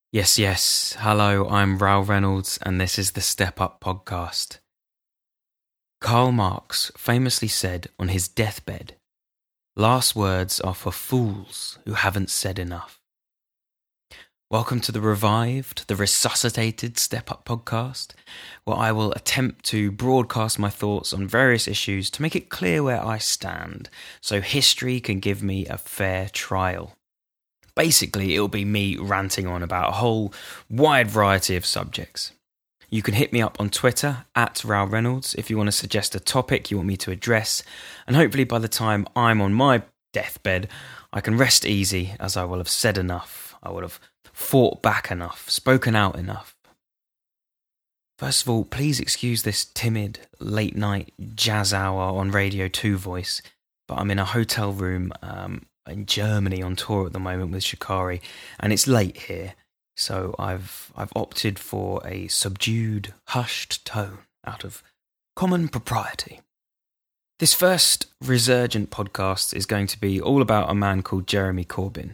Yes, yes. Hello, I'm Raoul Reynolds, and this is the Step Up podcast. Karl Marx famously said on his deathbed, "Last words are for fools who haven't said enough." Welcome to the revived, the resuscitated Step Up podcast, where I will attempt to broadcast my thoughts on various issues to make it clear where I stand, so history can give me a fair trial. Basically, it'll be me ranting on about a whole wide variety of subjects. You can hit me up on Twitter, @Raoul Reynolds, if you want to suggest a topic you want me to address, and hopefully by the time I'm on my deathbed, I can rest easy as I will have said enough, I will have fought back enough, spoken out enough. First of all, please excuse this timid, late-night jazz hour on Radio 2 voice, but I'm in a hotel room in Germany on tour at the moment with Shikari, and it's late here, so I've opted for a subdued, hushed tone out of common propriety. This first resurgent podcast is going to be all about a man called Jeremy Corbyn.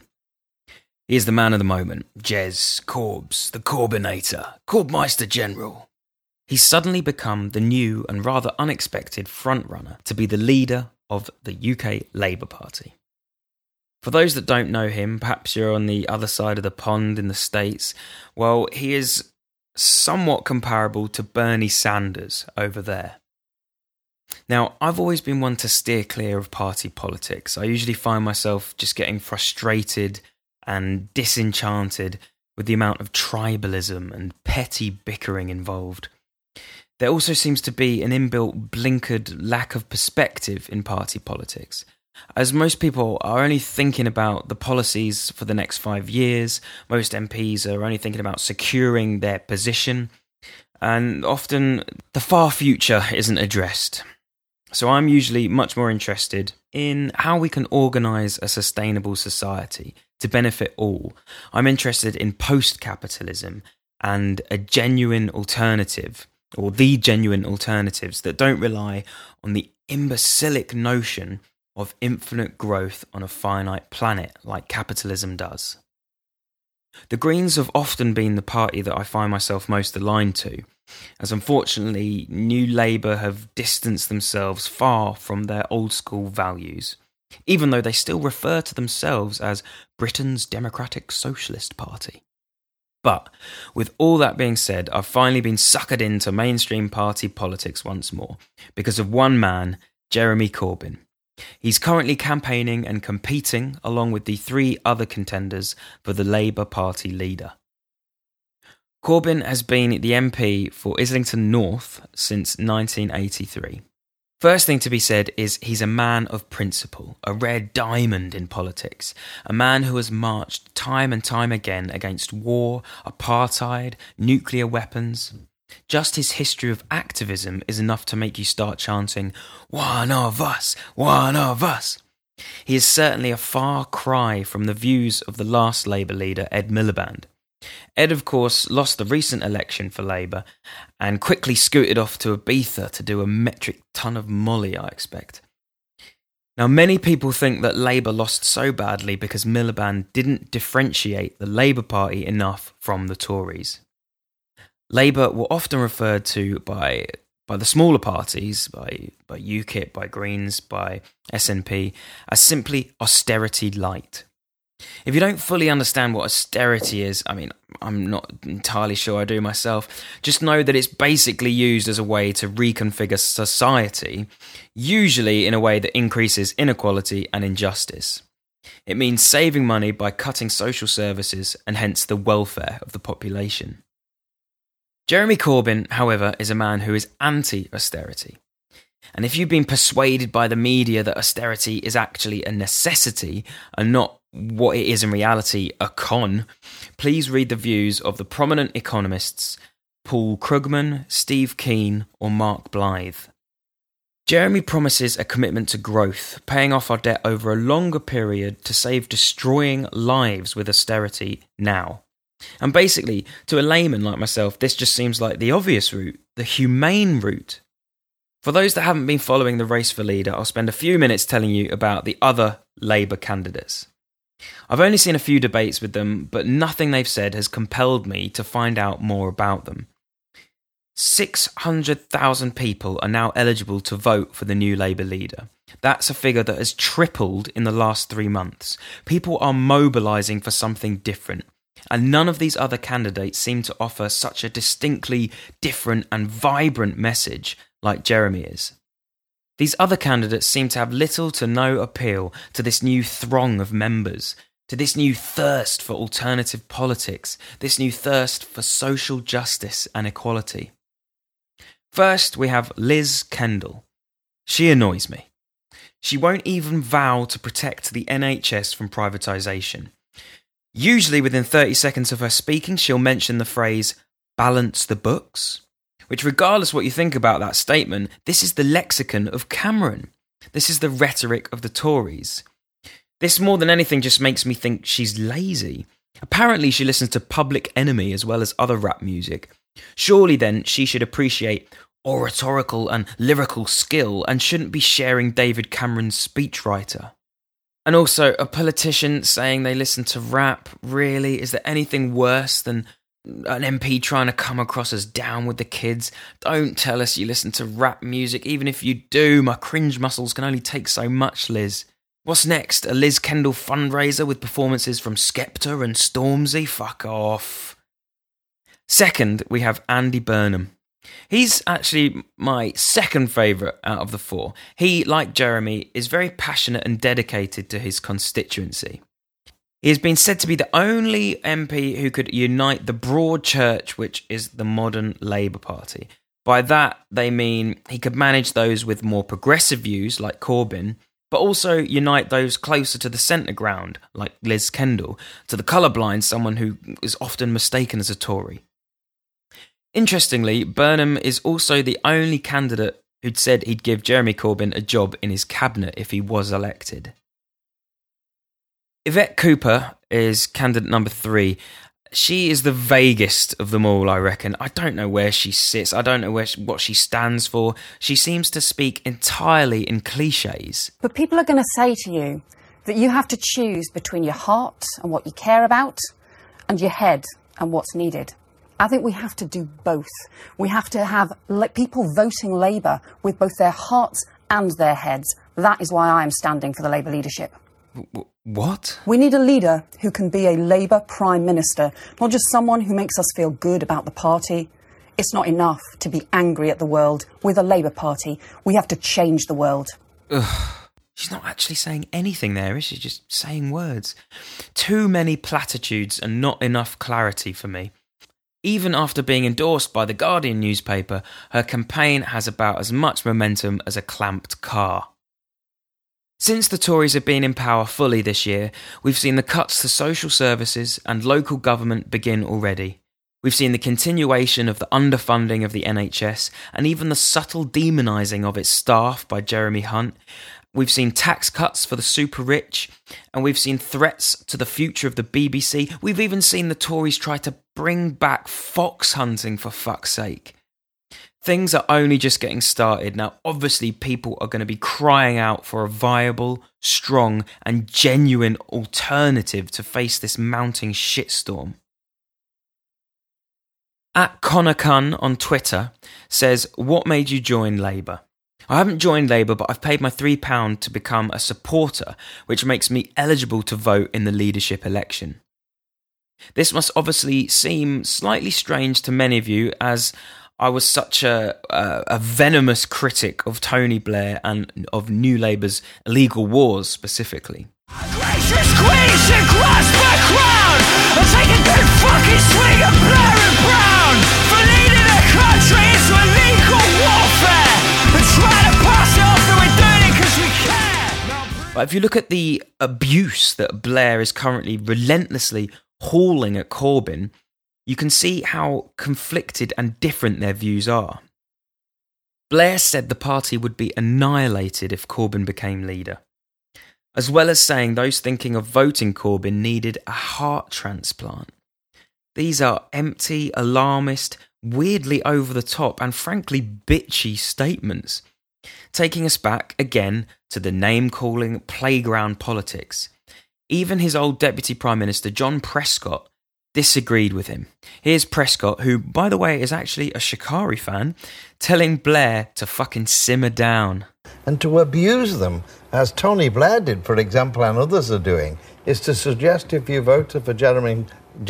He is the man of the moment, Jez, Corbs, the Corbinator, Corbmeister General. He's suddenly become the new and rather unexpected frontrunner to be the leader of the UK Labour Party. For those that don't know him, perhaps you're on the other side of the pond in the States, well, he is somewhat comparable to Bernie Sanders over there. Now, I've always been one to steer clear of party politics. I usually find myself just getting frustrated and disenchanted with the amount of tribalism and petty bickering involved. There also seems to be an inbuilt blinkered lack of perspective in party politics, as most people are only thinking about the policies for the next 5 years. Most MPs are only thinking about securing their position, and often the far future isn't addressed. So I'm usually much more interested in how we can organise a sustainable society to benefit all. I'm interested in post-capitalism and a genuine alternative, or the genuine alternatives that don't rely on the imbecilic notion of infinite growth on a finite planet like capitalism does. The Greens have often been the party that I find myself most aligned to, as unfortunately New Labour have distanced themselves far from their old school values, even though they still refer to themselves as Britain's Democratic Socialist Party. But with all that being said, I've finally been suckered into mainstream party politics once more, because of one man, Jeremy Corbyn. He's currently campaigning and competing along with the 3 other contenders for the Labour Party leader. Corbyn has been the MP for Islington North since 1983. First thing to be said is he's a man of principle, a rare diamond in politics, a man who has marched time and time again against war, apartheid, nuclear weapons. Just his history of activism is enough to make you start chanting, "One of us, one of us." He is certainly a far cry from the views of the last Labour leader, Ed Miliband. Ed, of course, lost the recent election for Labour and quickly scooted off to Ibiza to do a metric ton of molly, I expect. Now, many people think that Labour lost so badly because Miliband didn't differentiate the Labour Party enough from the Tories. Labour were often referred to by the smaller parties, by UKIP, by Greens, by SNP, as simply austerity light. If you don't fully understand what austerity is, I'm not entirely sure I do myself, just know that it's basically used as a way to reconfigure society, usually in a way that increases inequality and injustice. It means saving money by cutting social services and hence the welfare of the population. Jeremy Corbyn, however, is a man who is anti-austerity. And if you've been persuaded by the media that austerity is actually a necessity and not what it is in reality, a con, please read the views of the prominent economists Paul Krugman, Steve Keen or Mark Blythe. Jeremy promises a commitment to growth, paying off our debt over a longer period to save destroying lives with austerity now. And basically, to a layman like myself, this just seems like the obvious route, the humane route. For those that haven't been following the race for leader, I'll spend a few minutes telling you about the other Labour candidates. I've only seen a few debates with them, but nothing they've said has compelled me to find out more about them. 600,000 people are now eligible to vote for the new Labour leader. That's a figure that has tripled in the last 3 months. People are mobilising for something different, and none of these other candidates seem to offer such a distinctly different and vibrant message like Jeremy is. These other candidates seem to have little to no appeal to this new throng of members, to this new thirst for alternative politics, this new thirst for social justice and equality. First, we have Liz Kendall. She annoys me. She won't even vow to protect the NHS from privatisation. Usually within 30 seconds of her speaking, she'll mention the phrase, balance the books, which regardless what you think about that statement, this is the lexicon of Cameron. This is the rhetoric of the Tories. This more than anything just makes me think she's lazy. Apparently she listens to Public Enemy as well as other rap music. Surely then she should appreciate oratorical and lyrical skill and shouldn't be sharing David Cameron's speechwriter. And also, a politician saying they listen to rap, really? Is there anything worse than an MP trying to come across as down with the kids? Don't tell us you listen to rap music. Even if you do, my cringe muscles can only take so much, Liz. What's next? A Liz Kendall fundraiser with performances from Skepta and Stormzy? Fuck off. Second, we have Andy Burnham. He's actually my second favourite out of the four. He, like Jeremy, is very passionate and dedicated to his constituency. He has been said to be the only MP who could unite the broad church, which is the modern Labour Party. By that, they mean he could manage those with more progressive views, like Corbyn, but also unite those closer to the centre ground, like Liz Kendall, to the colourblind, someone who is often mistaken as a Tory. Interestingly, Burnham is also the only candidate who'd said he'd give Jeremy Corbyn a job in his cabinet if he was elected. Yvette Cooper is candidate number 3. She is the vaguest of them all, I reckon. I don't know where she sits. I don't know what she stands for. She seems to speak entirely in cliches. But people are going to say to you that you have to choose between your heart and what you care about and your head and what's needed. I think we have to do both. We have to have people voting Labour with both their hearts and their heads. That is why I am standing for the Labour leadership. What? We need a leader who can be a Labour Prime Minister, not just someone who makes us feel good about the party. It's not enough to be angry at the world with a Labour Party. We have to change the world. Ugh. She's not actually saying anything there, is she? Just saying words. Too many platitudes and not enough clarity for me. Even after being endorsed by the Guardian newspaper, her campaign has about as much momentum as a clamped car. Since the Tories have been in power fully this year, we've seen the cuts to social services and local government begin already. We've seen the continuation of the underfunding of the NHS and even the subtle demonising of its staff by Jeremy Hunt. We've seen tax cuts for the super rich, and we've seen threats to the future of the BBC. We've even seen the Tories try to bring back fox hunting, for fuck's sake. Things are only just getting started. Now, obviously, people are going to be crying out for a viable, strong, and genuine alternative to face this mounting shitstorm. @ConnorCun on Twitter says, "What made you join Labour?" I haven't joined Labour, but I've paid my £3 to become a supporter, which makes me eligible to vote in the leadership election. This must obviously seem slightly strange to many of you, as I was such a venomous critic of Tony Blair and of New Labour's illegal wars specifically. Gracious queen should grasp my crown and take a good fucking swing at Blair and Brown for leading the country into illegal warfare and trying to pass it off that we're doing it because we care. But if you look at the abuse that Blair is currently relentlessly hauling at Corbyn, you can see how conflicted and different their views are. Blair said the party would be annihilated if Corbyn became leader, as well as saying those thinking of voting Corbyn needed a heart transplant. These are empty, alarmist, weirdly over the top and frankly bitchy statements, taking us back again to the name-calling playground politics. Even his old Deputy Prime Minister, John Prescott, disagreed with him. Here's Prescott, who, by the way, is actually a Shikari fan, telling Blair to fucking simmer down. And to abuse them, as Tony Blair did, for example, and others are doing, is to suggest if you voted for Jeremy,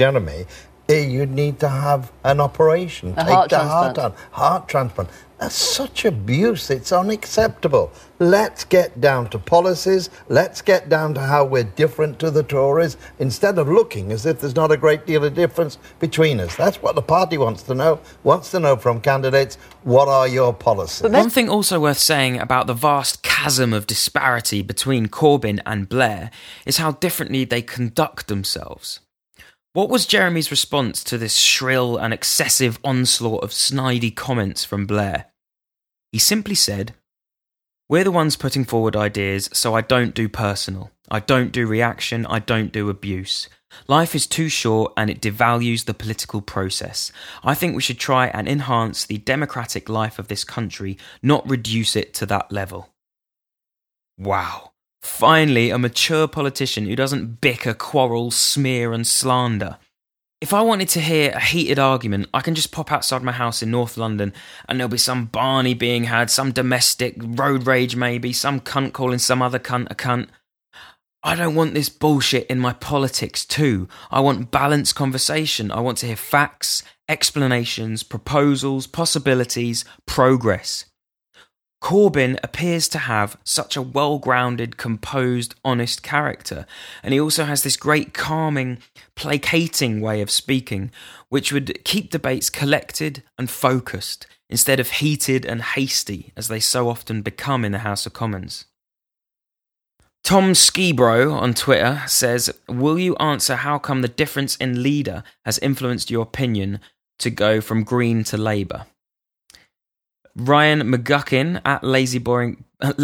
you'd need to have an operation. Heart transplant. That's such abuse. It's unacceptable. Let's get down to policies. Let's get down to how we're different to the Tories instead of looking as if there's not a great deal of difference between us. That's what the party wants to know from candidates. What are your policies? One thing also worth saying about the vast chasm of disparity between Corbyn and Blair is how differently they conduct themselves. What was Jeremy's response to this shrill and excessive onslaught of snidey comments from Blair? He simply said, "We're the ones putting forward ideas, so I don't do personal. I don't do reaction, I don't do abuse. Life is too short and it devalues the political process. I think we should try and enhance the democratic life of this country, not reduce it to that level." Wow. Finally, a mature politician who doesn't bicker, quarrel, smear and slander. If I wanted to hear a heated argument, I can just pop outside my house in North London and there'll be some Barney being had, some domestic road rage maybe, some cunt calling some other cunt a cunt. I don't want this bullshit in my politics too. I want balanced conversation. I want to hear facts, explanations, proposals, possibilities, progress. Corbyn appears to have such a well-grounded, composed, honest character, and he also has this great calming, placating way of speaking, which would keep debates collected and focused, instead of heated and hasty, as they so often become in the House of Commons. Tom Skibro on Twitter says, "Will you answer how come the difference in leader has influenced your opinion to go from Green to Labour?" Ryan McGuckin at Lazy Boring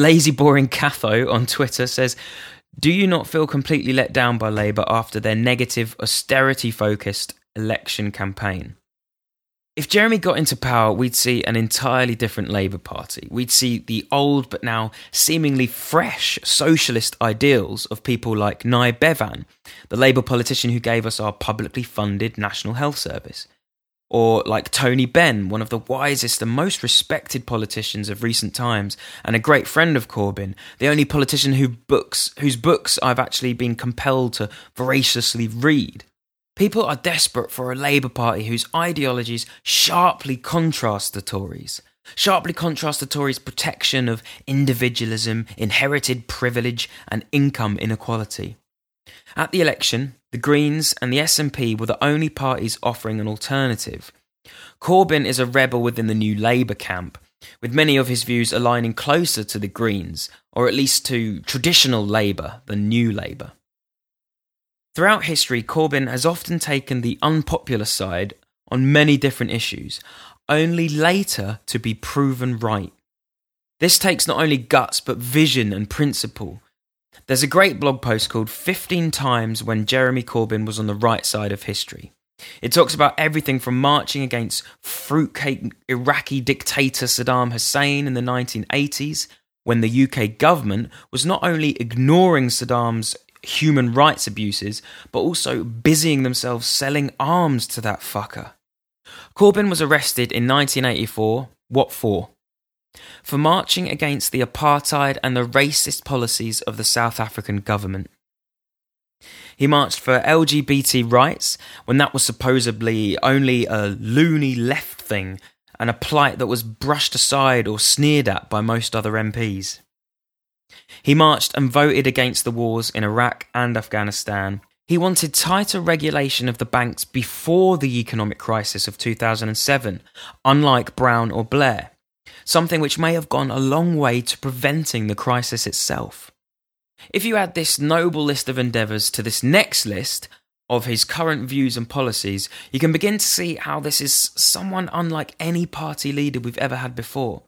Catho on Twitter says, "Do you not feel completely let down by Labour after their negative, austerity-focused election campaign?" If Jeremy got into power, we'd see an entirely different Labour Party. We'd see the old but now seemingly fresh socialist ideals of people like Nye Bevan, the Labour politician who gave us our publicly funded National Health Service. Or like Tony Benn, one of the wisest and most respected politicians of recent times, and a great friend of Corbyn, the only politician whose books I've actually been compelled to voraciously read. People are desperate for a Labour Party whose ideologies sharply contrast the Tories' protection of individualism, inherited privilege, and income inequality. At the election, the Greens and the SNP were the only parties offering an alternative. Corbyn is a rebel within the New Labour camp, with many of his views aligning closer to the Greens, or at least to traditional Labour than New Labour. Throughout history, Corbyn has often taken the unpopular side on many different issues, only later to be proven right. This takes not only guts but vision and principle. There's a great blog post called 15 Times When Jeremy Corbyn Was on the Right Side of History. It talks about everything from marching against fruitcake Iraqi dictator Saddam Hussein in the 1980s, when the UK government was not only ignoring Saddam's human rights abuses, but also busying themselves selling arms to that fucker. Corbyn was arrested in 1984. What for? For marching against the apartheid and the racist policies of the South African government. He marched for LGBT rights when that was supposedly only a loony left thing and a plight that was brushed aside or sneered at by most other MPs. He marched and voted against the wars in Iraq and Afghanistan. He wanted tighter regulation of the banks before the economic crisis of 2007, unlike Brown or Blair. Something which may have gone a long way to preventing the crisis itself. If you add this noble list of endeavours to this next list of his current views and policies, you can begin to see how this is someone unlike any party leader we've ever had before.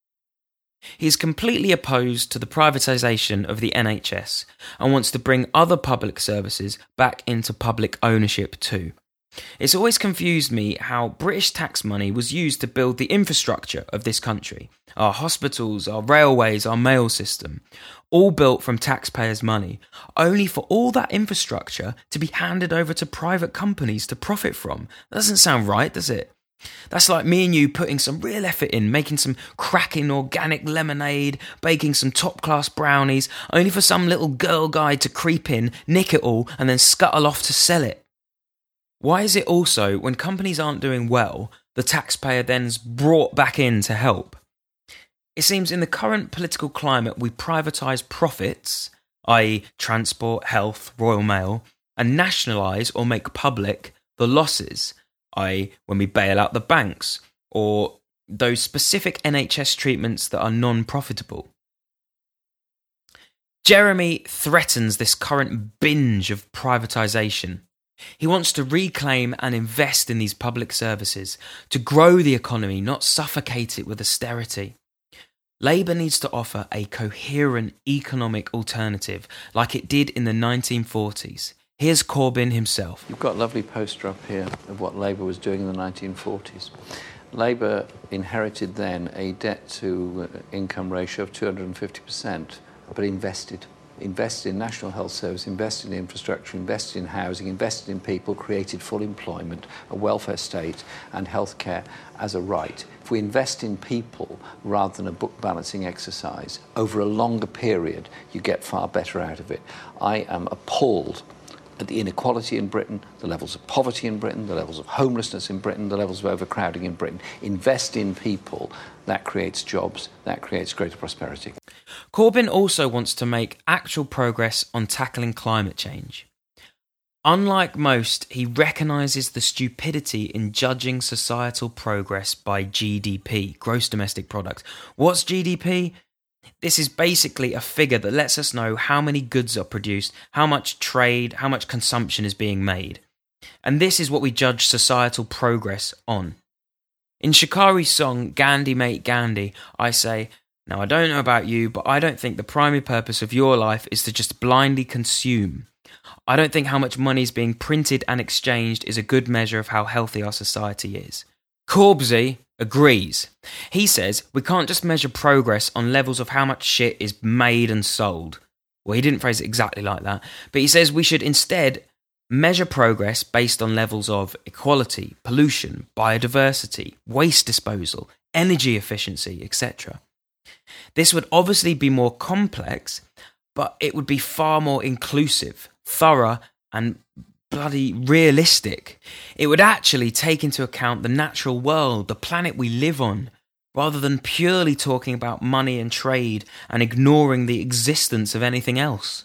He is completely opposed to the privatisation of the NHS and wants to bring other public services back into public ownership too. It's always confused me how British tax money was used to build the infrastructure of this country. Our hospitals, our railways, our mail system, all built from taxpayers' money, only for all that infrastructure to be handed over to private companies to profit from. That doesn't sound right, does it? That's like me and you putting some real effort in, making some cracking organic lemonade, baking some top-class brownies, only for some little girl guy to creep in, nick it all, and then scuttle off to sell it. Why is it also, when companies aren't doing well, the taxpayer then's brought back in to help? It seems in the current political climate we privatise profits, i.e. transport, health, Royal Mail, and nationalise or make public the losses, i.e. when we bail out the banks, or those specific NHS treatments that are non-profitable. Jeremy threatens this current binge of privatisation. He wants to reclaim and invest in these public services, to grow the economy, not suffocate it with austerity. Labour needs to offer a coherent economic alternative, like it did in the 1940s. Here's Corbyn himself. You've got a lovely poster up here of what Labour was doing in the 1940s. Labour inherited then a debt-to-income ratio of 250%, but invested in National Health Service, invested in infrastructure, invested in housing, invested in people, created full employment, a welfare state and healthcare as a right. If we invest in people rather than a book balancing exercise, over a longer period, you get far better out of it. I am appalled at the inequality in Britain, the levels of poverty in Britain, the levels of homelessness in Britain, the levels of overcrowding in Britain. Invest in people, that creates jobs, that creates greater prosperity. Corbyn also wants to make actual progress on tackling climate change. Unlike most, he recognises the stupidity in judging societal progress by GDP, gross domestic product. What's GDP? This is basically a figure that lets us know how many goods are produced, how much trade, how much consumption is being made. And this is what we judge societal progress on. In Shikari's song, Gandhi Mate Gandhi, I say, now I don't know about you, but I don't think the primary purpose of your life is to just blindly consume. I don't think how much money is being printed and exchanged is a good measure of how healthy our society is. Corbsy agrees. He says we can't just measure progress on levels of how much shit is made and sold. Well, he didn't phrase it exactly like that, but he says we should instead measure progress based on levels of equality, pollution, biodiversity, waste disposal, energy efficiency, etc. This would obviously be more complex, but it would be far more inclusive, thorough, and bloody realistic. It would actually take into account the natural world, the planet we live on, rather than purely talking about money and trade and ignoring the existence of anything else.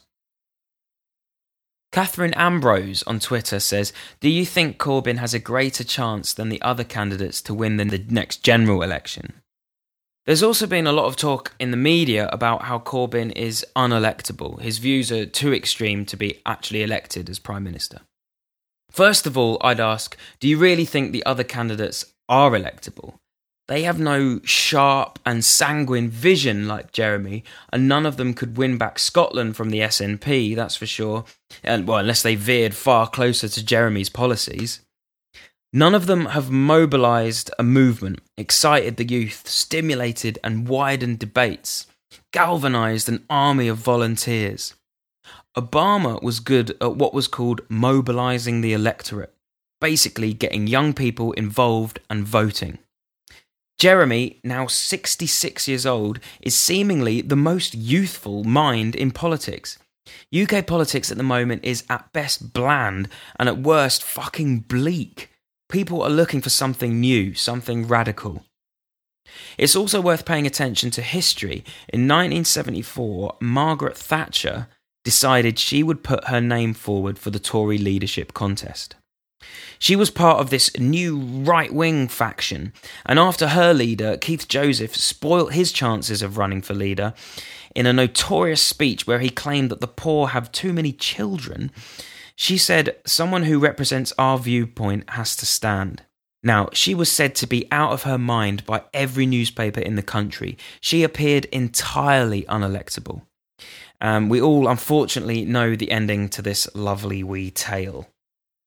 Catherine Ambrose on Twitter says, do you think Corbyn has a greater chance than the other candidates to win the next general election? There's also been a lot of talk in the media about how Corbyn is unelectable. His views are too extreme to be actually elected as Prime Minister. First of all, I'd ask, do you really think the other candidates are electable? They have no sharp and sanguine vision like Jeremy, and none of them could win back Scotland from the SNP, that's for sure, and well, unless they veered far closer to Jeremy's policies. None of them have mobilised a movement, excited the youth, stimulated and widened debates, galvanised an army of volunteers. Obama was good at what was called mobilising the electorate, basically getting young people involved and voting. Jeremy, now 66 years old, is seemingly the most youthful mind in politics. UK politics at the moment is at best bland and at worst fucking bleak. People are looking for something new, something radical. It's also worth paying attention to history. In 1974, Margaret Thatcher decided she would put her name forward for the Tory leadership contest. She was part of this new right-wing faction, and after her leader, Keith Joseph, spoilt his chances of running for leader in a notorious speech where he claimed that the poor have too many children, she said, someone who represents our viewpoint has to stand. Now, she was said to be out of her mind by every newspaper in the country. She appeared entirely unelectable. We all, unfortunately, know the ending to this lovely wee tale.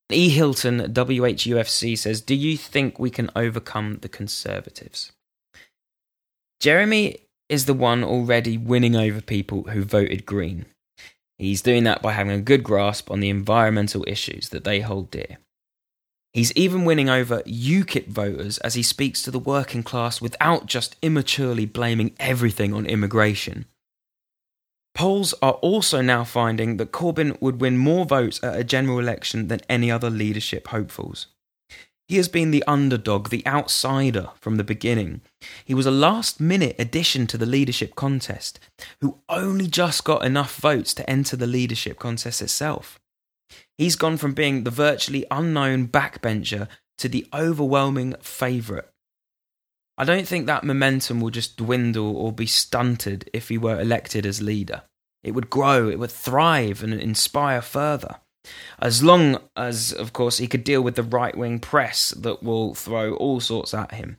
E. Hilton, WHUFC, says, do you think we can overcome the Conservatives? Jeremy is the one already winning over people who voted Green. He's doing that by having a good grasp on the environmental issues that they hold dear. He's even winning over UKIP voters as he speaks to the working class without just immaturely blaming everything on immigration. Polls are also now finding that Corbyn would win more votes at a general election than any other leadership hopefuls. He has been the underdog, the outsider from the beginning. He was a last-minute addition to the leadership contest, who only just got enough votes to enter the leadership contest itself. He's gone from being the virtually unknown backbencher to the overwhelming favourite. I don't think that momentum will just dwindle or be stunted if he were elected as leader. It would grow, it would thrive and inspire further. As long as, of course, he could deal with the right-wing press that will throw all sorts at him.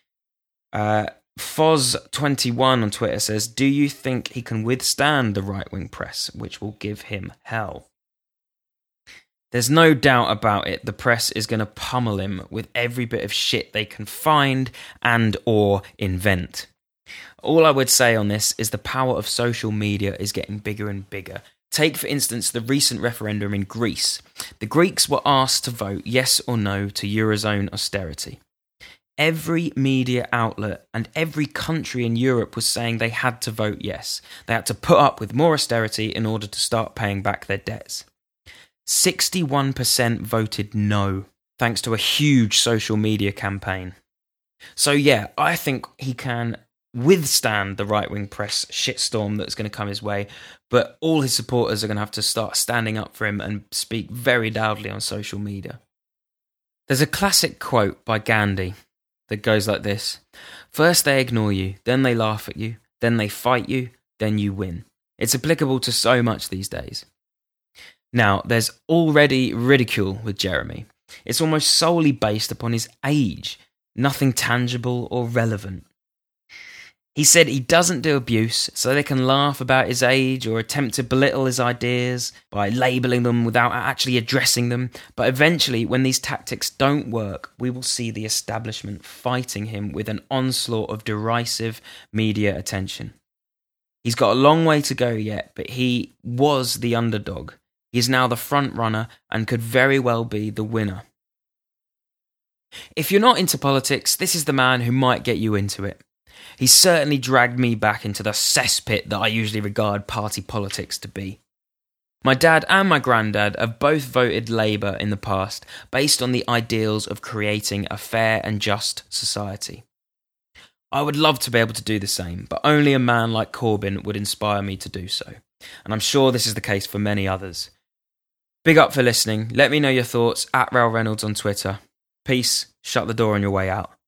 Foz21 on Twitter says, do you think he can withstand the right-wing press, which will give him hell? There's no doubt about it, the press is going to pummel him with every bit of shit they can find and or invent. All I would say on this is the power of social media is getting bigger and bigger. Take, for instance, the recent referendum in Greece. The Greeks were asked to vote yes or no to Eurozone austerity. Every media outlet and every country in Europe was saying they had to vote yes. They had to put up with more austerity in order to start paying back their debts. 61% voted no, thanks to a huge social media campaign. So yeah, I think he can withstand the right-wing press shitstorm that's going to come his way, but all his supporters are going to have to start standing up for him and speak very loudly on social media. There's a classic quote by Gandhi that goes like this: first they ignore you, then they laugh at you, then they fight you, then you win. It's applicable to so much these days. Now, there's already ridicule with Jeremy. It's almost solely based upon his age, nothing tangible or relevant. He said he doesn't do abuse, so they can laugh about his age or attempt to belittle his ideas by labelling them without actually addressing them. But eventually, when these tactics don't work, we will see the establishment fighting him with an onslaught of derisive media attention. He's got a long way to go yet, but he was the underdog. He's now the front runner and could very well be the winner. If you're not into politics, this is the man who might get you into it. He's certainly dragged me back into the cesspit that I usually regard party politics to be. My dad and my granddad have both voted Labour in the past based on the ideals of creating a fair and just society. I would love to be able to do the same, but only a man like Corbyn would inspire me to do so. And I'm sure this is the case for many others. Big up for listening. Let me know your thoughts at Raoul Reynolds on Twitter. Peace. Shut the door on your way out.